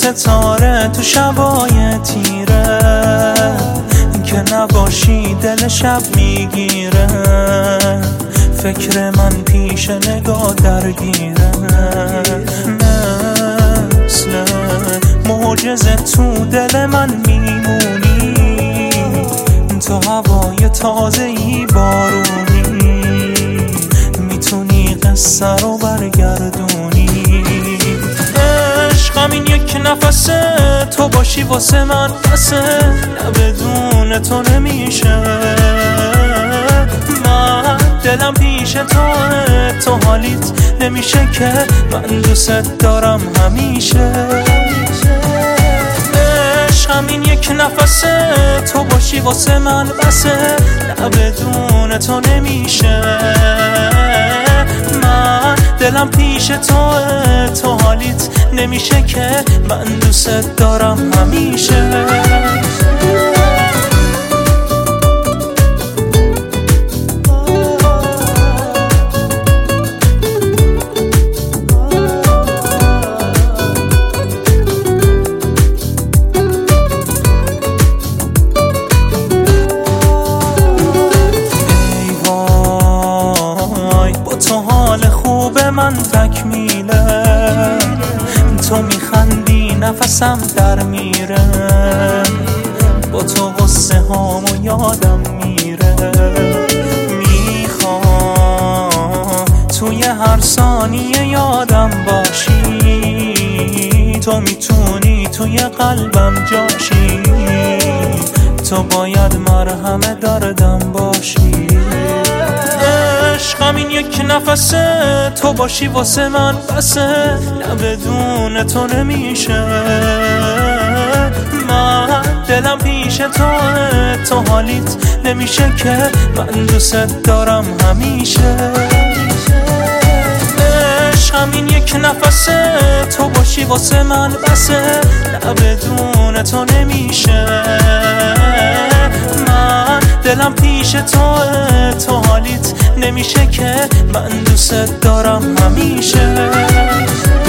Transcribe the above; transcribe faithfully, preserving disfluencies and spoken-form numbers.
ستاره تو شبای تیره، که نباشی دل شب میگیره. فکر من پیش نگاه درگیره، مثل معجزه تو دل من میمونی. تو هوای تازه‌ای بارونی، میتونی قصه رو برگردونی. عشق همین یک نفسه، تو باشی واسه من بسه. نه بدون تو نمیشه، من دلم پیش توه. تو حالیت نمیشه که من دوست دارم همیشه. عشق همین یک نفسه، تو باشی واسه من بسه. نه بدون تو نمیشه، من دلم پیش توه. تو حالیت نمیشه که من دوست دارم همیشه. من تکمیله، تو میخندی نفسم در میره. با تو غصه هامو یادم میره. میخوام توی هر ثانیه یادم باشی. تو میتونی توی قلبم جاشی. تو باید مرهم دردم باشی. عشق همین یک نفسه، تو باشی واسه من بسه. نه بدون تو نمیشه، من دلم پیش توه. تو حالیت نمیشه که من دوست دارم همیشه. عشق همین یک نفسه، تو باشی واسه من بسه. نه بدون تو نمیشه، من دلم پیش توه. تو حالیت نمیشه که من دوست دارم همیشه.